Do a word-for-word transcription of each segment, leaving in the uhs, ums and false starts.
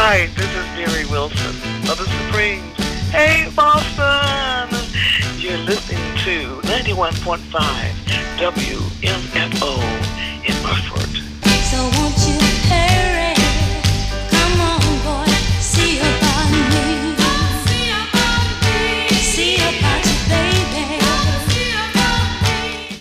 Hi, this is Mary Wilson of the Supremes. Hey, Boston! You're listening to ninety-one point five W M F O in Murford. So won't you hurry? Come on, boy, see about me. See about me. See about you, baby. See about me.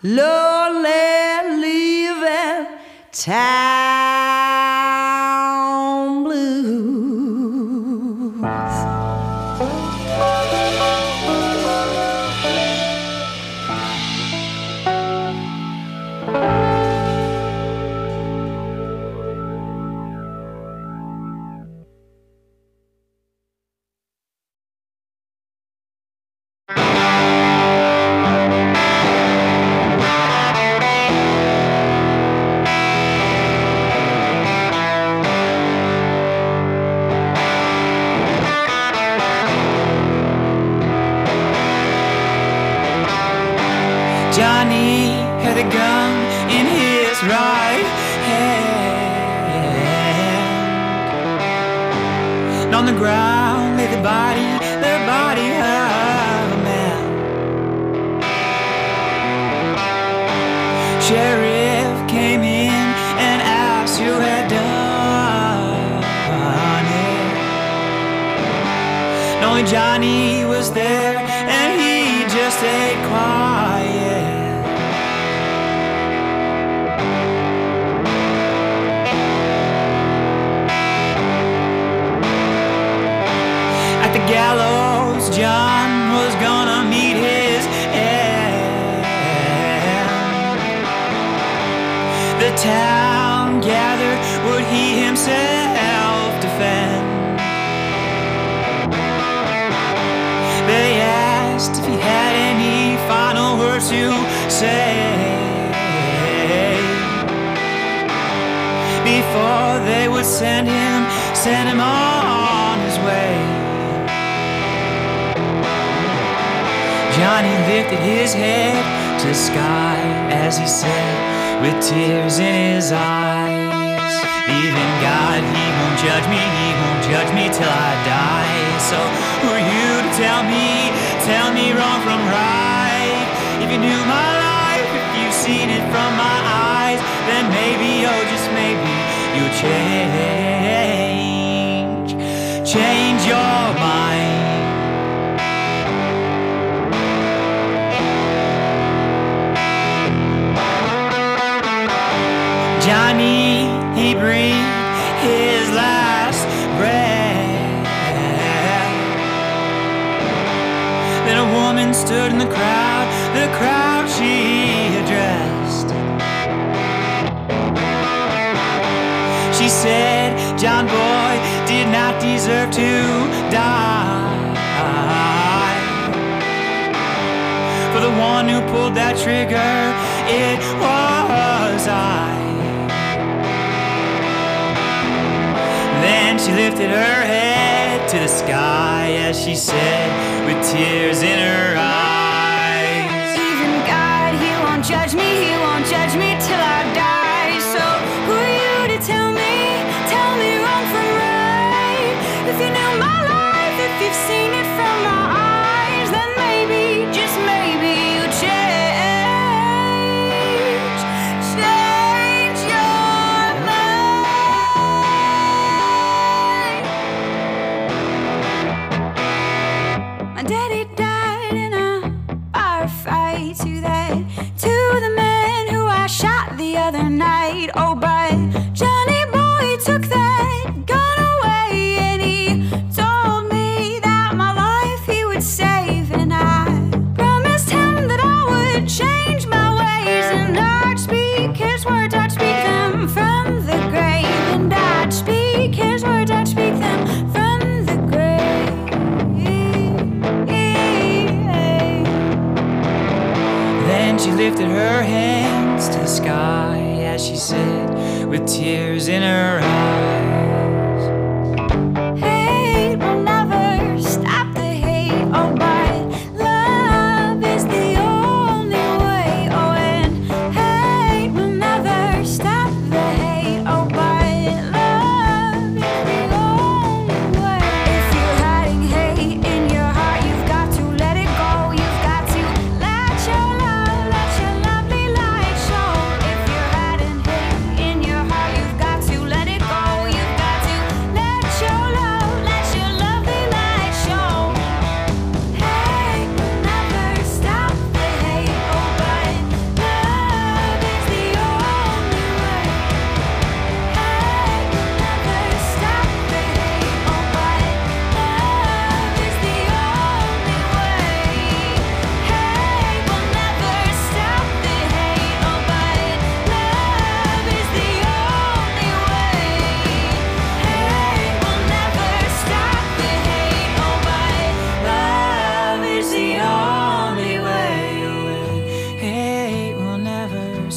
lonely leaving town blues. Johnny had a gun in his right hand, and on the ground lay the body, the body of a man. Sheriff came in and asked who had done it, and only Johnny was there, and he just stayed quiet. At the gallows, John was gonna meet his end. The town gathered, would he himself defend? They asked if he had any final words to say before they would send him, send him on his way. Johnny lifted his head to the sky as he said, with tears in his eyes, even God, he won't judge me, he won't judge me till I die. So who are you to tell me, tell me wrong from right? If you knew my life, if you've seen it from my eyes, then maybe, oh just maybe, you'll change, change your mind. Johnny, he breathed his last breath. Then a woman stood in the crowd, the crowd she addressed. She said, John boy did not deserve to die. For the one who pulled that trigger, it was I. Then she lifted her head to the sky as she said, with tears in her eyes, Even God, he won't judge me, he won't judge me till I die. So who are you to tell me, tell me wrong from right? If you knew my life, if you've seen it from my eyes, then maybe, just maybe, you change, change your mind. My daddy died in a bar fight. To that, to the man who I shot the other night. Oh, but Johnny boy took that gun away, and he told me that my life he would save. And I promised him that I would change my ways, and I'd speak his words, I'd speak them from the grave. And I'd speak his words, I'd speak them from the grave. Then she lifted her hands to the sky as she said, with tears in her eyes, Hate will never stop the hate. Oh, but love is the only way. Oh, and hate will never stop the hate. Oh, but love is the only way. If you're hiding hate in your heart, you've got to let it go. You've got to let your love, let your lovely light show. If you're hiding hate in your heart, you've got to let it go. You've got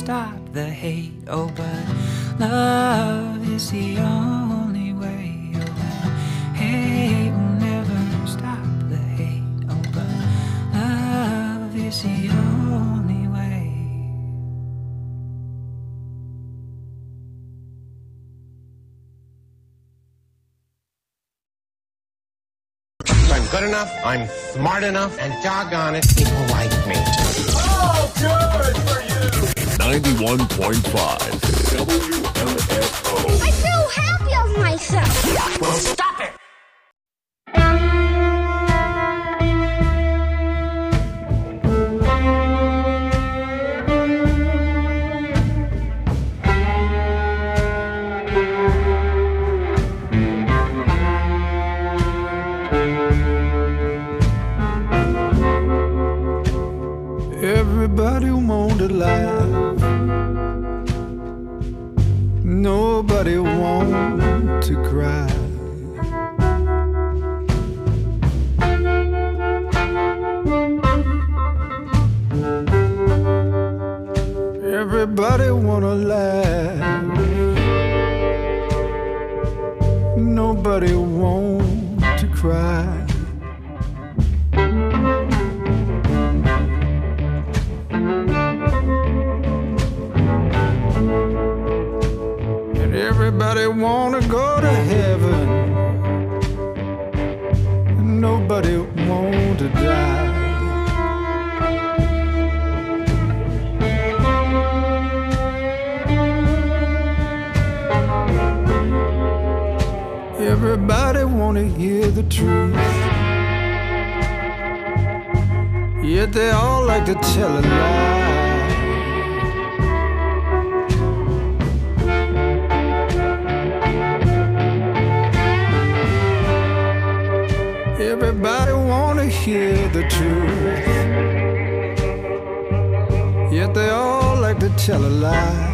stop the hate. Oh, but love is the only way. Oh, but hate will never stop the hate. Oh, but love is the only way. I'm good enough, I'm smart enough, and doggone it, people like me. Oh, good for you! ninety-one point five W M F O. I feel happy of myself. Well, stop it! Everybody want to laugh. Nobody want to cry. Everybody wanna laugh. Nobody want to cry. Everybody wanna go to heaven. Nobody want to die. Everybody wanna hear the truth, yet they all like to tell a lie. Everybody wanna hear the truth, yet they all like to tell a lie.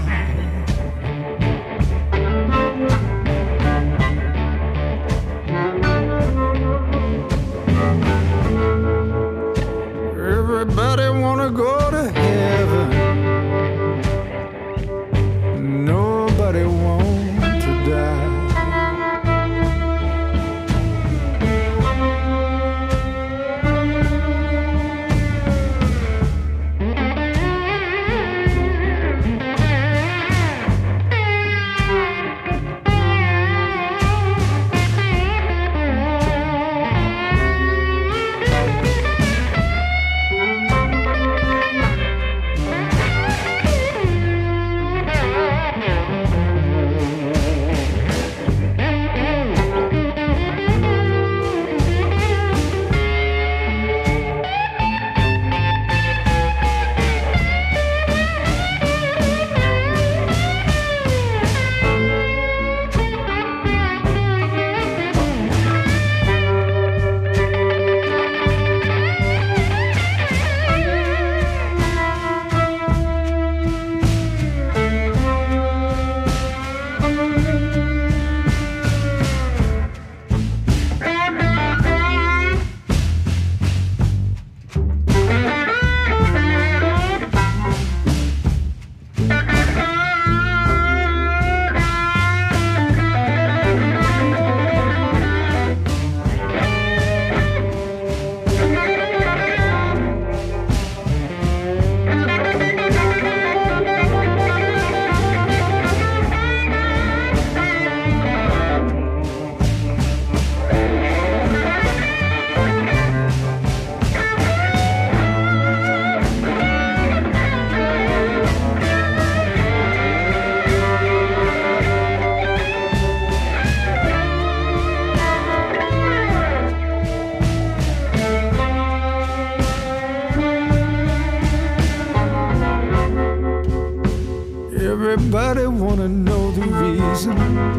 Everybody wanna go to heaven. Nobody want to die. Everybody wanna know the reason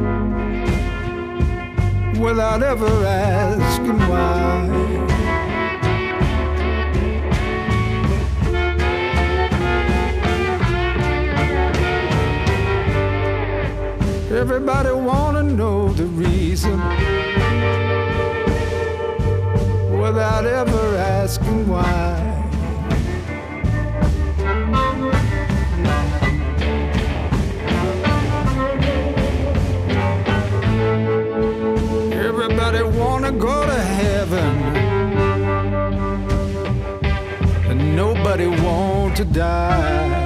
without ever asking why. Everybody wanna know the reason without ever asking why. to die.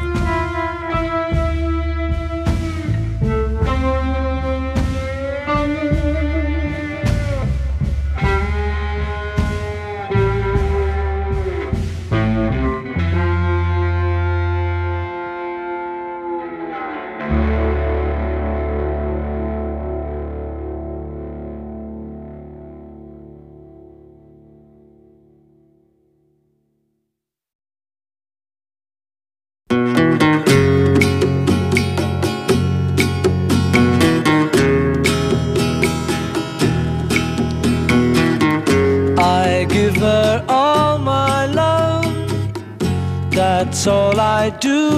That's all I do.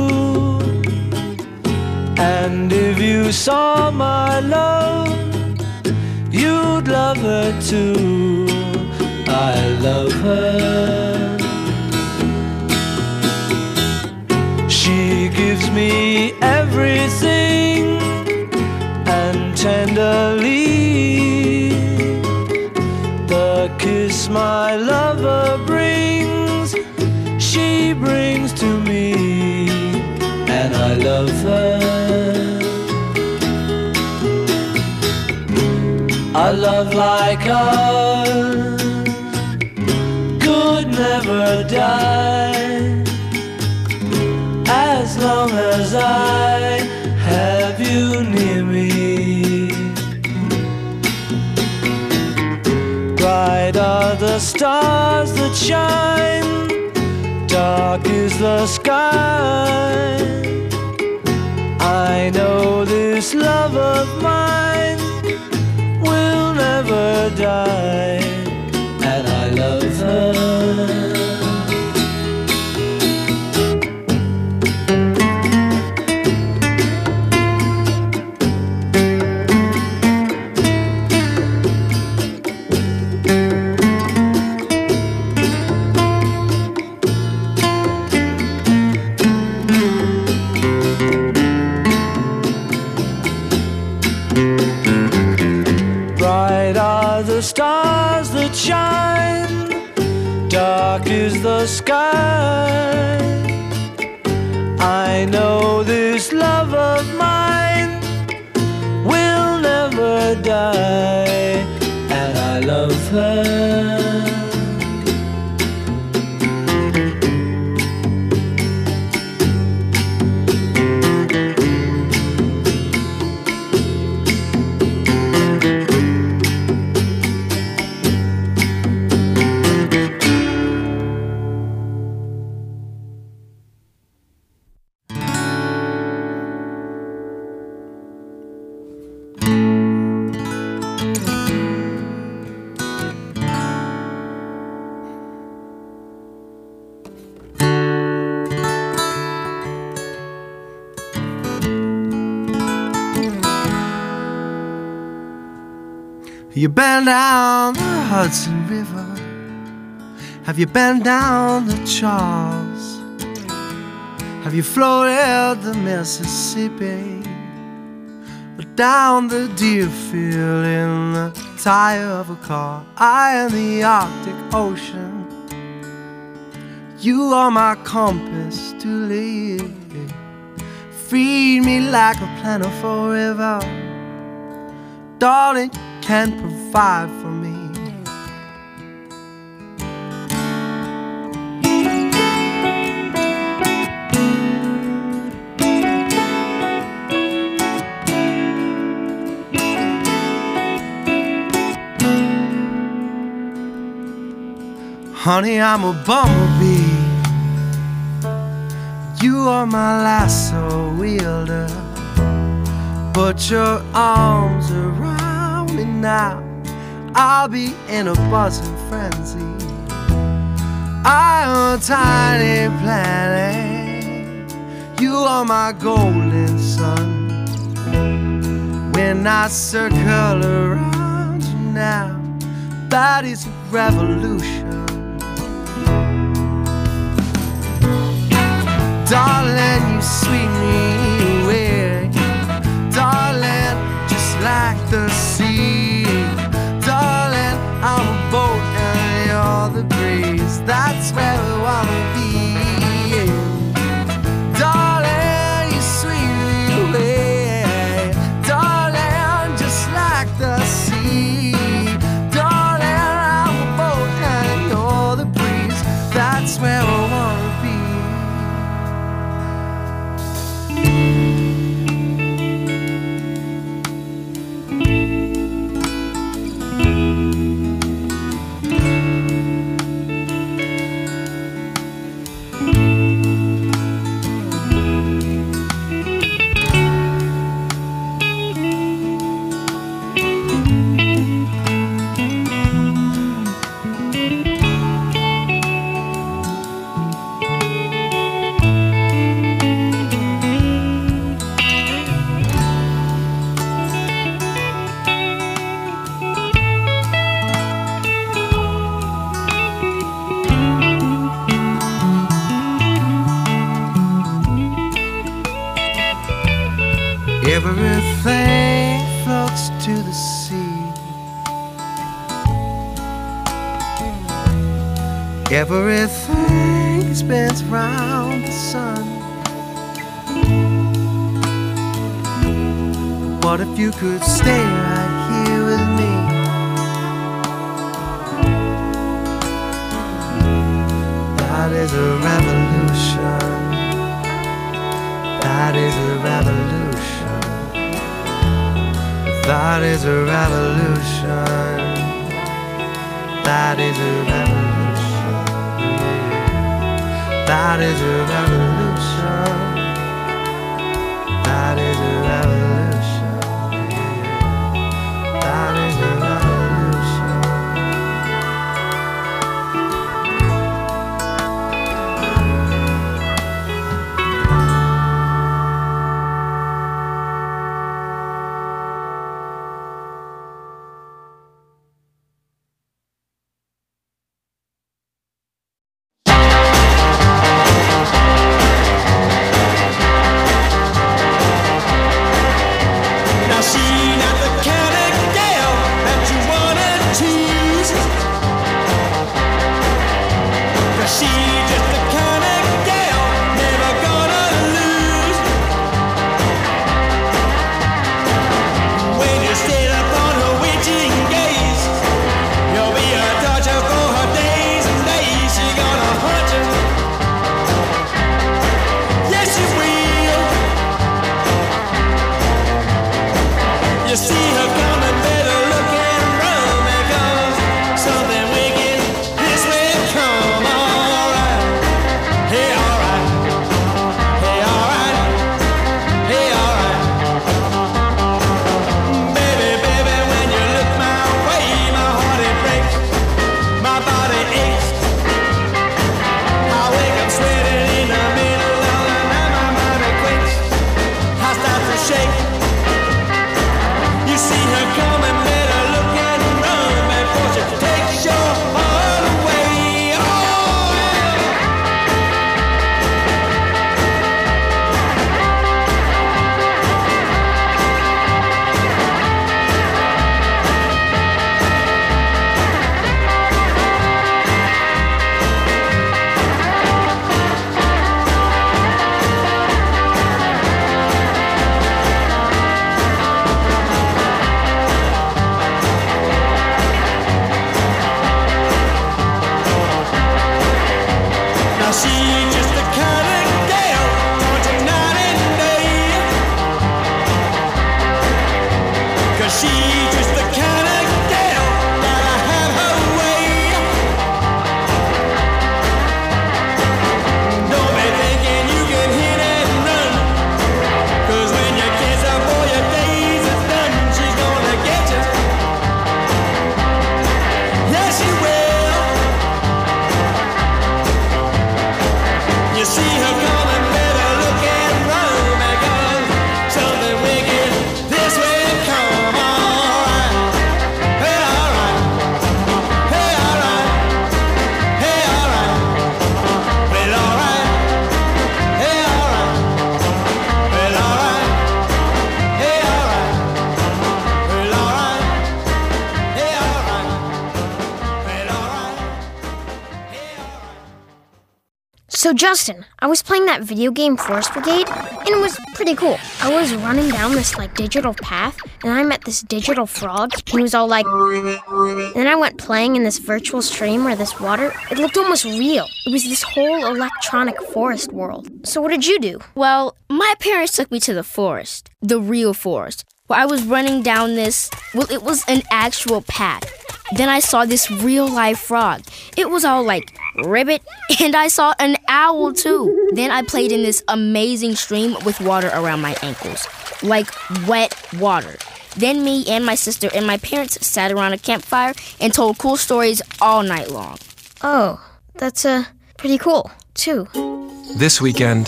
And if you saw my love, you'd love her too. I love her. She gives me everything, and tenderly the kiss my lover brings, she brings to me, and I love her. A love like ours could never die, as long as I have you near me. Bright are the stars that shine, dark is the sky. I know this love of mine will never die, and I love her. The stars that shine, dark is the sky. I know this love of mine will never die, and I love her. You been down the Hudson River? Have you been down the Charles? Have you floated the Mississippi? Or down the Deerfield in the tire of a car? I am the Arctic Ocean. You are my compass to live. Feed me like a plentiful river. Darling, can provide for me. Honey, I'm a bumblebee. You are my lasso wielder. Put your arms around me now, I'll be in a buzzing frenzy. I am a tiny planet. You are my golden sun. When I circle around you now, that is a revolution. Darling, you sweep me away. Darling, just like the sea. Darling, I'm a boat and you're the breeze. That's where we wanna be. Everything floats to the sea. Everything spins round the sun. What if you could stay right here with me? That is a revolution. That is a revolution. That is a revolution. That is a revolution. That is a revolution. That is a revolution. That is a revolution. So Justin, I was playing that video game Forest Brigade, and it was pretty cool. I was running down this like digital path, and I met this digital frog, and he was all like... And then I went playing in this virtual stream where this water, it looked almost real. It was this whole electronic forest world. So what did you do? Well, my parents took me to the forest, the real forest, where I was running down this, well, it was an actual path. Then I saw this real-life frog. It was all like, ribbit, and I saw an owl too. Then I played in this amazing stream with water around my ankles, like wet water. Then me and my sister and my parents sat around a campfire and told cool stories all night long. Oh, that's uh, pretty cool, too. This weekend,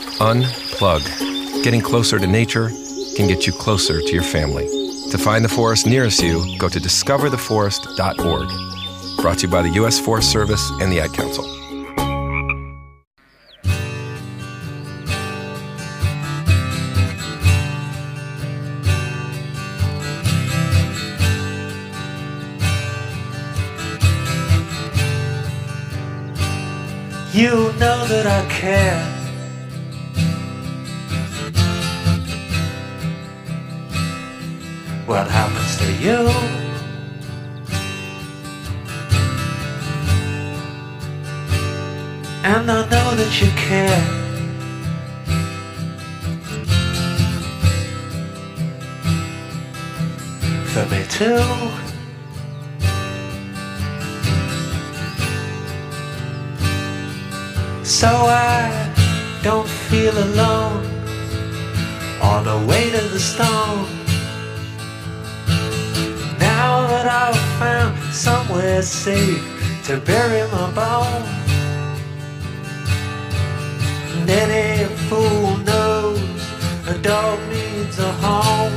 unplug. Getting closer to nature can get you closer to your family. To find the forest nearest you, go to discover the forest dot org. Brought to you by the U S Forest Service and the Ad Council. You know that I care. What happens to you? And I know that you care. For me too. So I don't feel alone on the way to the stone. Now that I've found somewhere safe to bury my bone. And any fool knows a dog needs a home.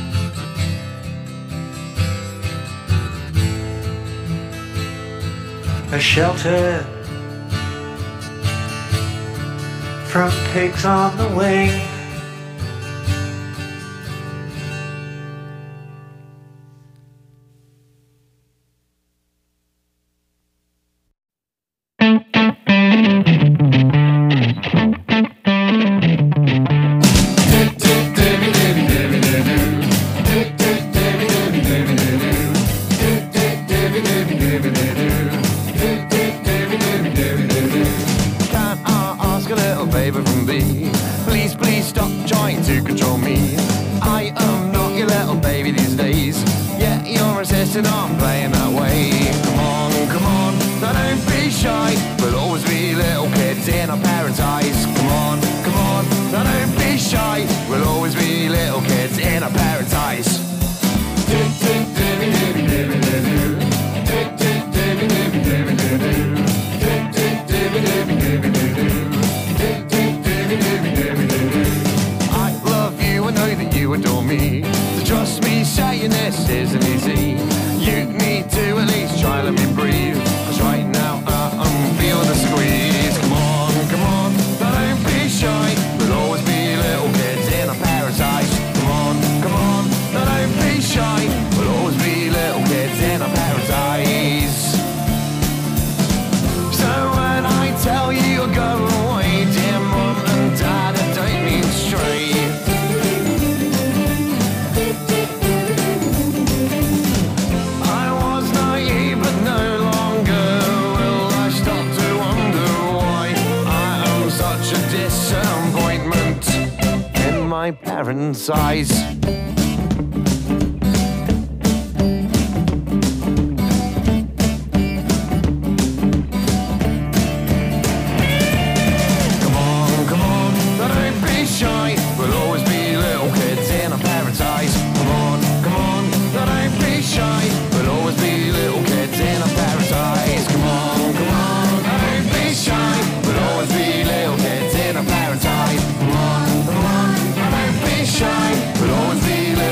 A shelter from pigs on the wing. Parents' eyes. Shy, but always be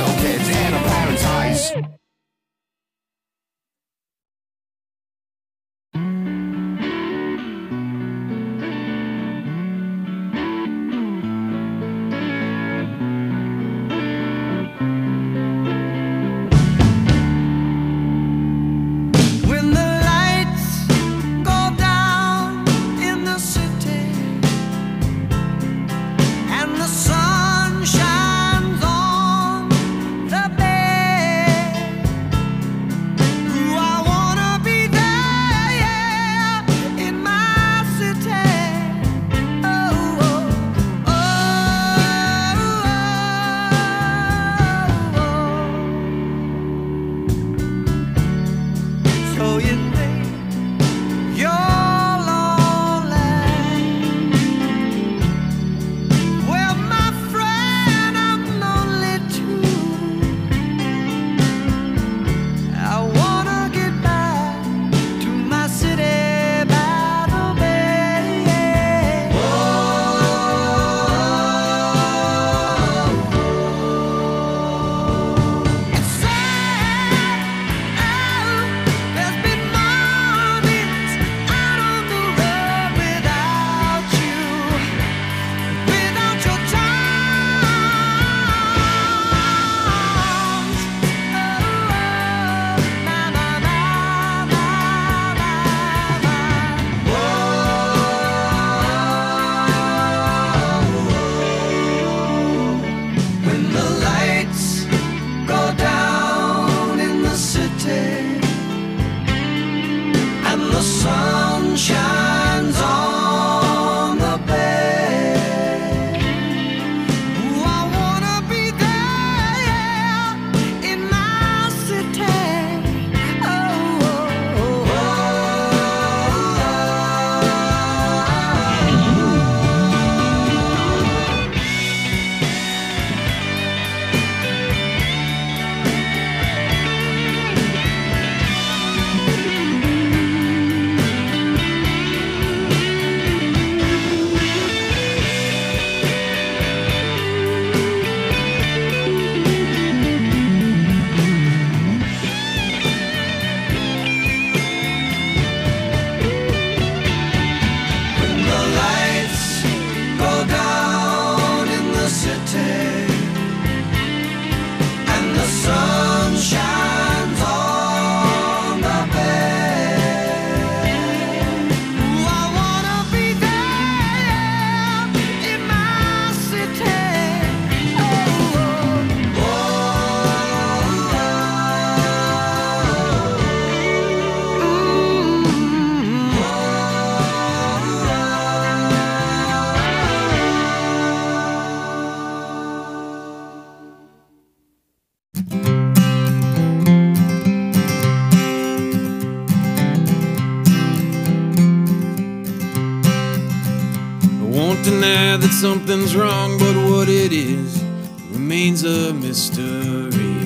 that something's wrong, but what it is remains a mystery.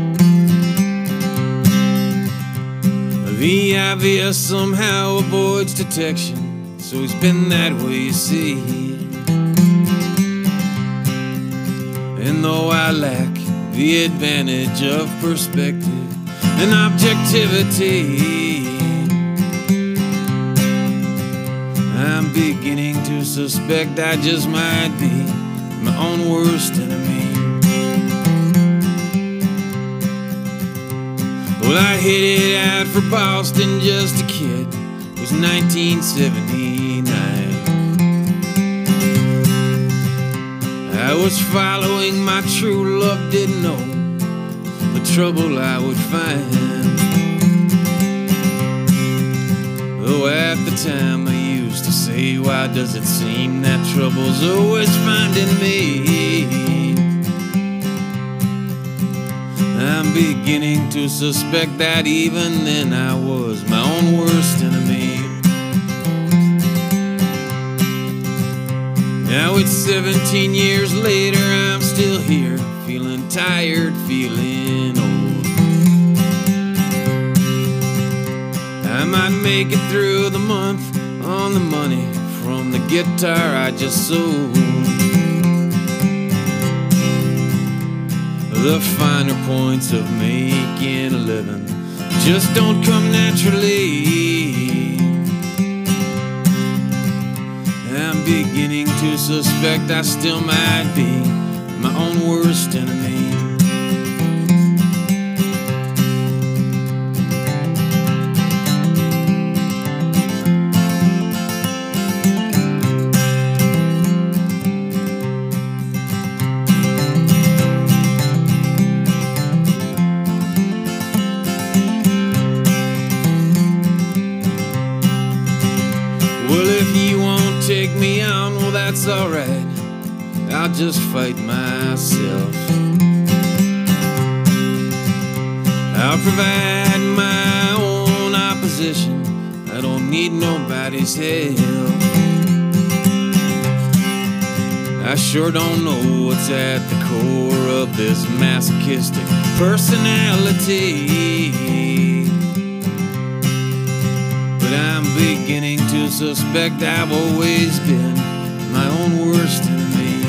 The obvious somehow avoids detection, so it's been that way, you see. And though I lack the advantage of perspective and objectivity, I'm beginning to suspect I just might be my own worst enemy. Well, I headed out for Boston, just a kid. It was nineteen seventy-nine. I was following my true love, didn't know the trouble I would find. Though at the time I used to say, why does it seem that trouble's always finding me? I'm beginning to suspect that even then I was my own worst enemy. Now it's seventeen years later, I'm still here, feeling tired, feeling old. I might make it through the month on the money from the guitar I just sold. The finer points of making a living just don't come naturally. I'm beginning to suspect I still might be my own worst enemy. Take me on, well that's alright, I'll just fight myself. I'll provide my own opposition, I don't need nobody's help. I sure don't know what's at the core of this masochistic personality, I'm beginning to suspect I've always been my own worst enemy.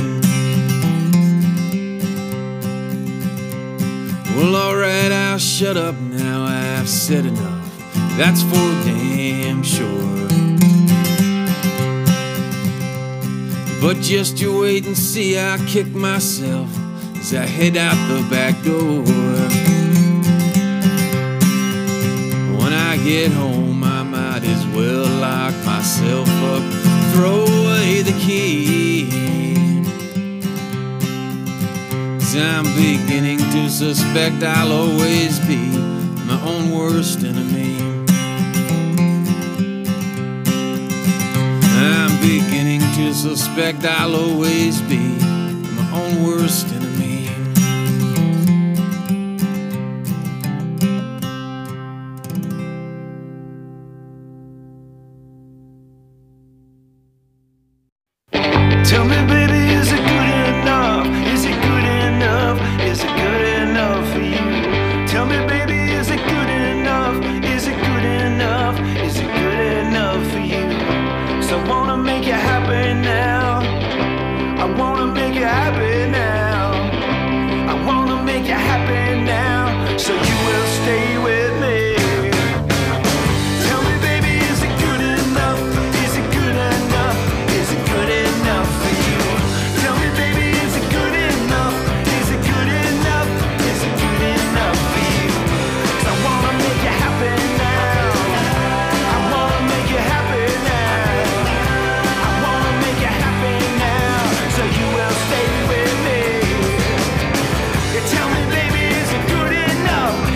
Well, alright, I'll shut up now, I've said enough, that's for damn sure. But just you wait and see, I'll kick myself as I head out the back door. When I get home, I might as well lock myself up, throw away the key. 'Cause I'm beginning to suspect I'll always be my own worst enemy. I'm beginning to suspect I'll always be my own worst enemy. Tell me, baby, is it good enough? Is it good enough? Is it good enough for you? Tell me, baby, is it good enough? Is it good enough? Is it good enough for you? So I wanna make you happy now. I wanna make you happy now. I wanna make you happy now. So you will stay with me. Tell me, baby, is it good enough? Is it good enough? Is it good enough for you? Tell me, baby, is it good enough? Is it good enough? Is it good enough for you? 'Cause I wanna make you happy now. I wanna make you happy now. I wanna make you happy now. So you will stay with me. You tell me, baby, is it good enough?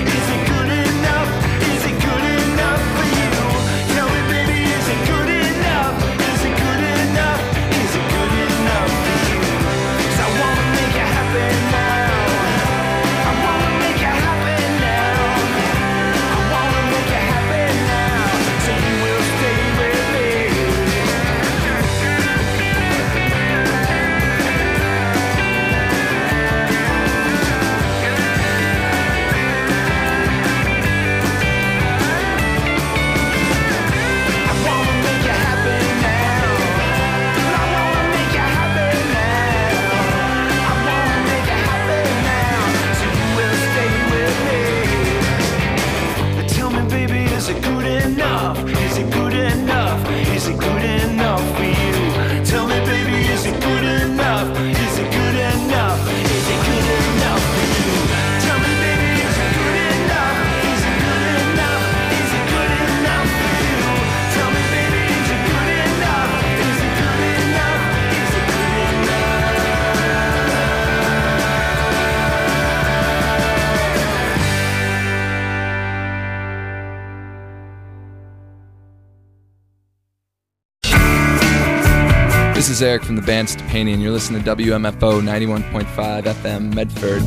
is Eric from the band Stepani, and you're listening to W M F O ninety-one point five F M Medford.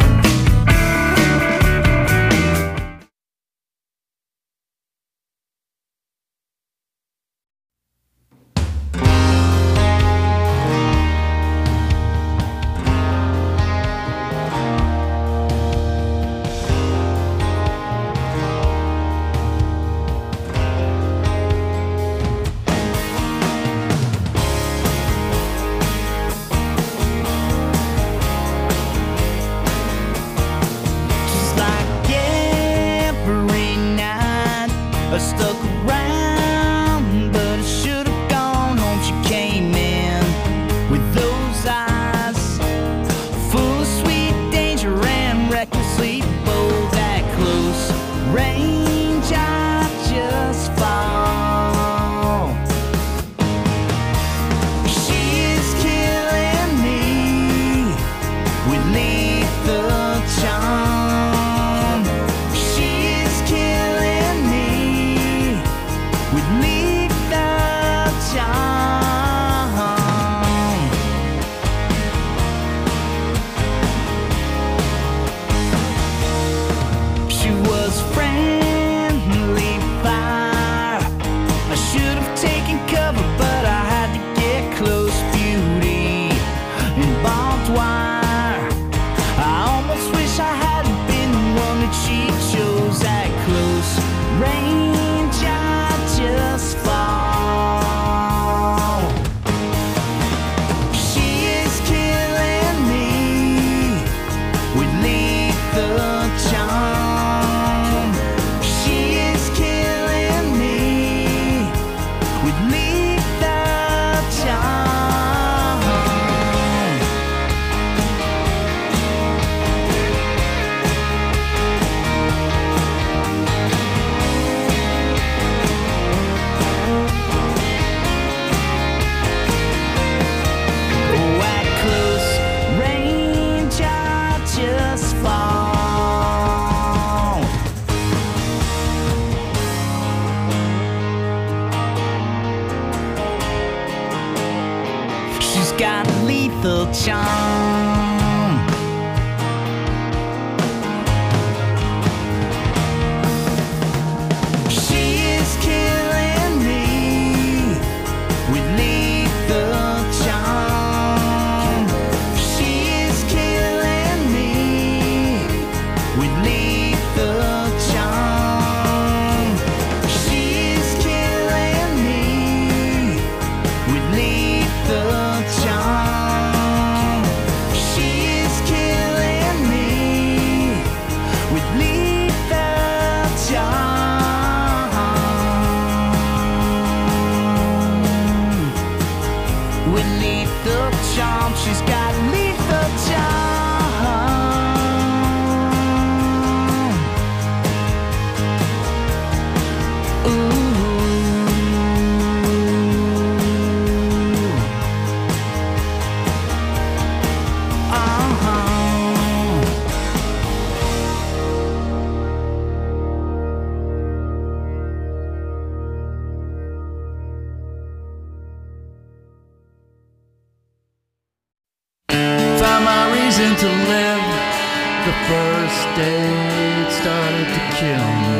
To live, the first day it started to kill me.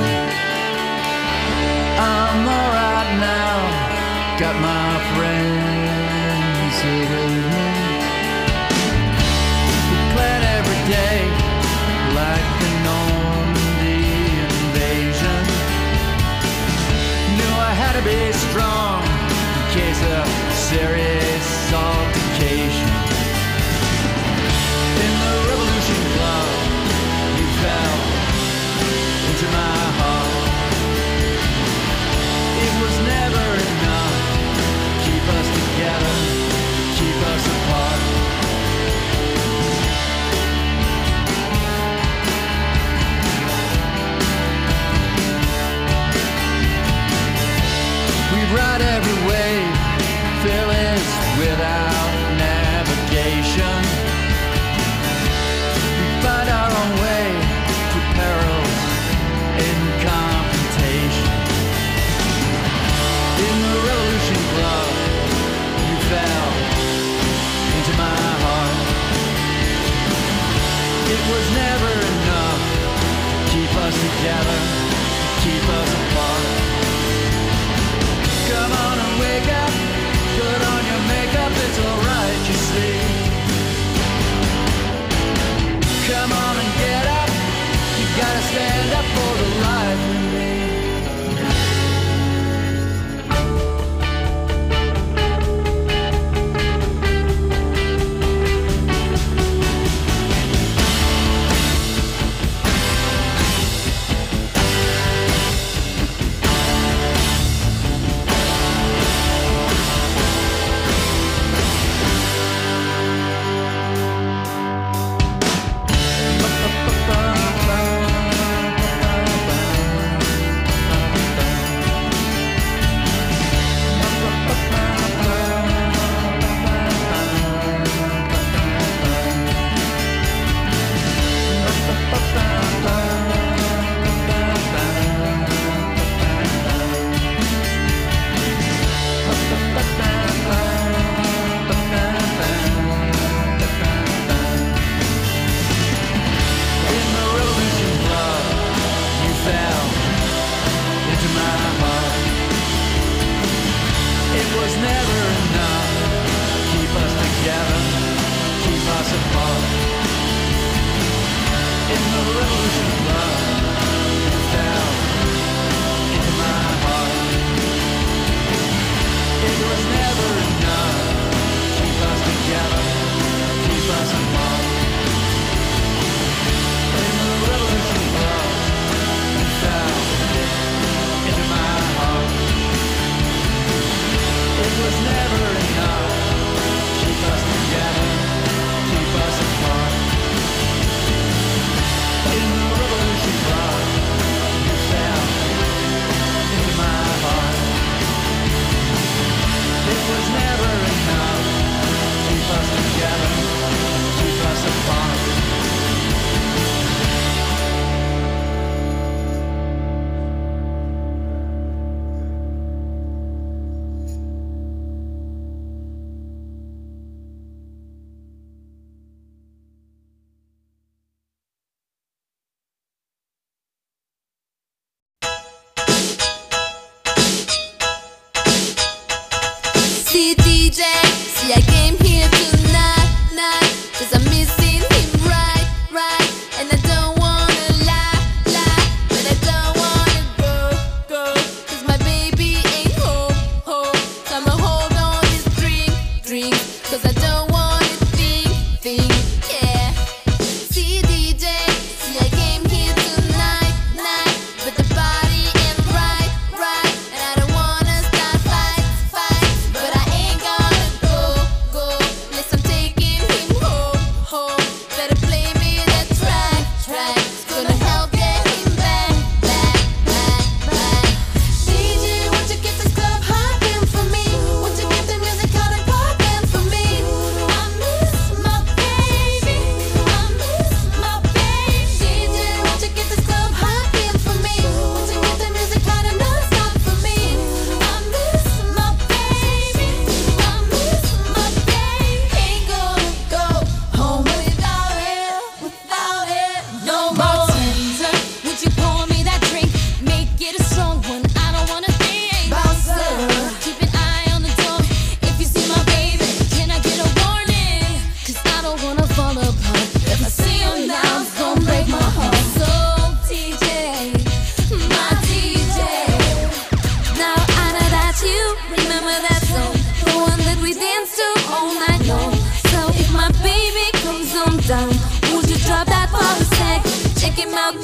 I'm alright now, got my friends here with me. We plan every day like the Normandy invasion. Knew I had to be strong in case of serious altercation. In the revolution club, you fell into my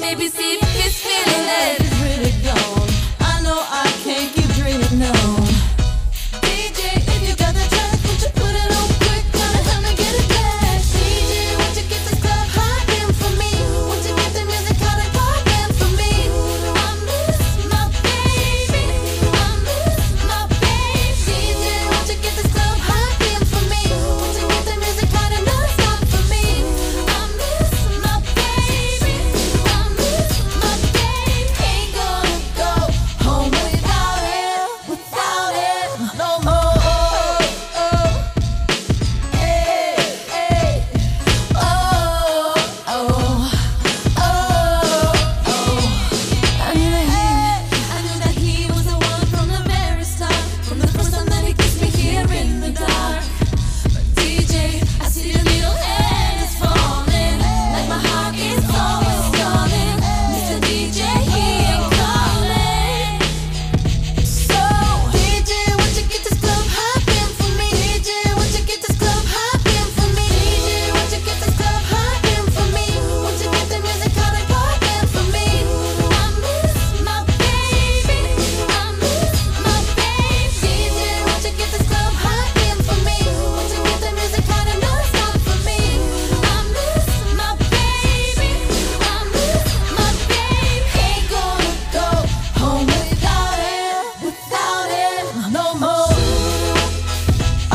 maybe see if he's feeling it. It's really gone. I know I can't keep dreaming on. D J, if you got the track, would you put it on quick? Gonna help me get it back. D J, won't you get this club hopping for me? Won't you get the music out and popping for me? I miss my baby. I miss my baby. D J, won't you get this club hopping for me? Won't you get the music out and not stop for me? I miss my baby. I miss my baby. Ain't gonna go home without it, without it no more. Hey, hey. Oh, oh, oh, oh. I knew that he, I knew that he was the one from the very start, from the first time that he kissed me here in the dark. But D J, I see the little hand is falling, like my heart is always calling. Mister D J, he ain't calling. So D J, won't you get this club hopping for me? D J, won't you get this club hopping for me? D J, won't you get this club hopping for me? Won't you get the music out and popping for me? I miss my baby. I miss my baby. D J, won't you get this club hopping for me? Won't you get the music out and not stop for me? I miss my baby. I miss my baby. Ain't gonna go home without it, without it no more. Oh,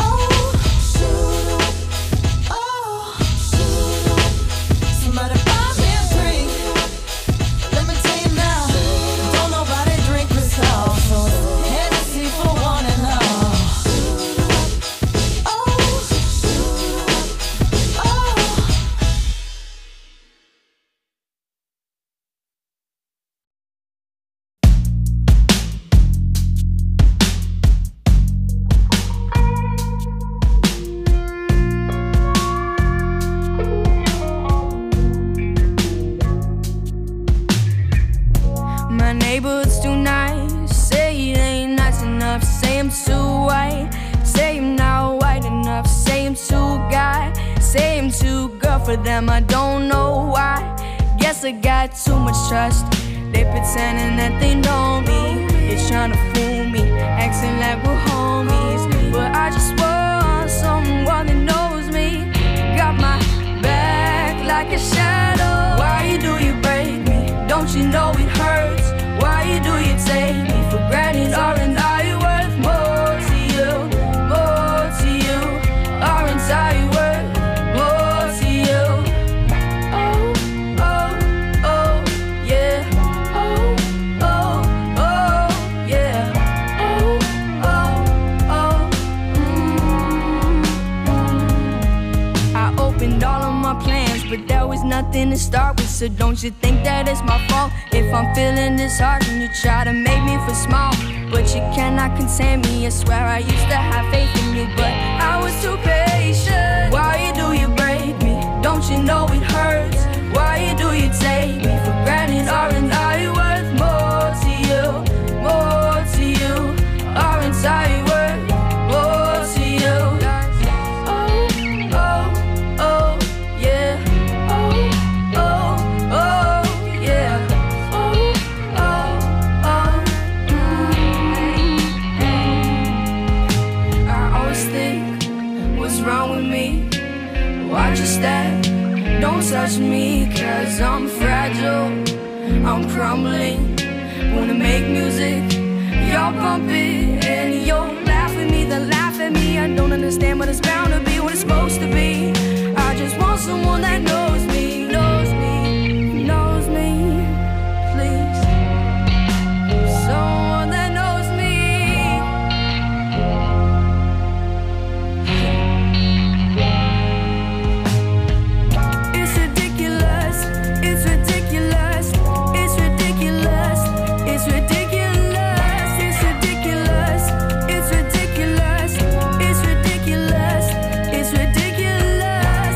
oh, somebody buy me a drink. Let me tell you now, don't nobody drink this all, so Hennessy for one and all. Oh, oh. My neighborhood's too nice. Say it ain't nice enough. Say I'm too white. Say I'm not white enough. Say I'm too guy. Say I'm too girl for them. I don't know why. Guess I got too much trust. They pretending that they know me. They're trying to fool me, acting like we're homies. But I just want someone that knows me. Got my back like a shadow. Why do you break me? Don't you know it hurts? Why do you take me for granted? Aren't I worth more to you? More to you? Aren't I worth more to you? Oh, oh, oh, yeah. Oh, oh, oh, yeah. Oh, oh, oh, mm. I opened all of my plans, but there was nothing to start with. So don't you think that it's my fault if I'm feeling this hard and you try to make me feel small? But you cannot contain me. I swear I used to have faith in you, but I was too patient. Why do you break me? Don't you know it hurts? Why do you take me for granted? Aren't I worth more to you? More to you? Aren't I worth more to you? Oh, oh, oh, yeah. Oh, oh, oh, yeah. Oh, oh, oh, mm. I always think, what's wrong with me? Why'd you step? Don't touch me, cause I'm fragile, I'm crumbling. Wanna make music, y'all bump it, and you'll laugh at me, then laugh at me. I don't understand, but it's bound to be what it's supposed to be. I just want someone that knows me, knows me, knows me, please. Someone that knows me. It's ridiculous, it's ridiculous, it's ridiculous, it's ridiculous, it's ridiculous, it's ridiculous, it's ridiculous, it's ridiculous.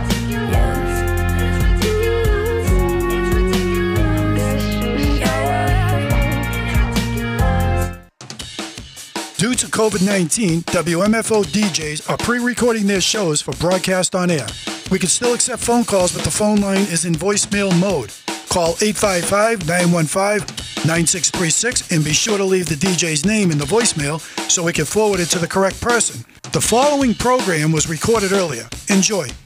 Due to COVID nineteen, W M F O D Js are pre-recording their shows for broadcast on air. We can still accept phone calls, but the phone line is in voicemail mode. Call eight five five, nine one five, nine six three six and be sure to leave the D J's name in the voicemail so we can forward it to the correct person. The following program was recorded earlier. Enjoy.